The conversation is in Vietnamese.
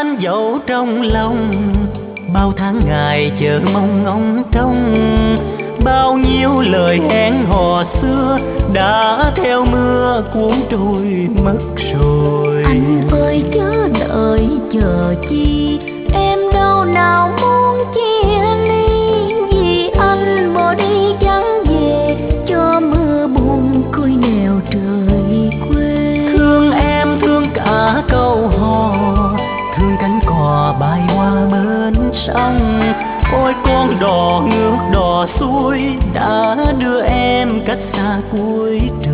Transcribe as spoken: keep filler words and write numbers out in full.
anh dẫu trong lòng, bao tháng ngày chờ mong ngóng trông. Bao nhiêu lời hẹn hò xưa đã theo mưa cuốn trôi mất rồi. Anh ơi chớ đợi chờ chi, em đâu nào muốn chia ly. Vì anh bỏ đi chẳng về, cho mưa buồn cúi nẻo trời quê. Thương em thương cả câu hò, thương cánh cò bay qua bên sông. Ôi con đò ngược đò xuôi đã đưa em cách xa cuối trời.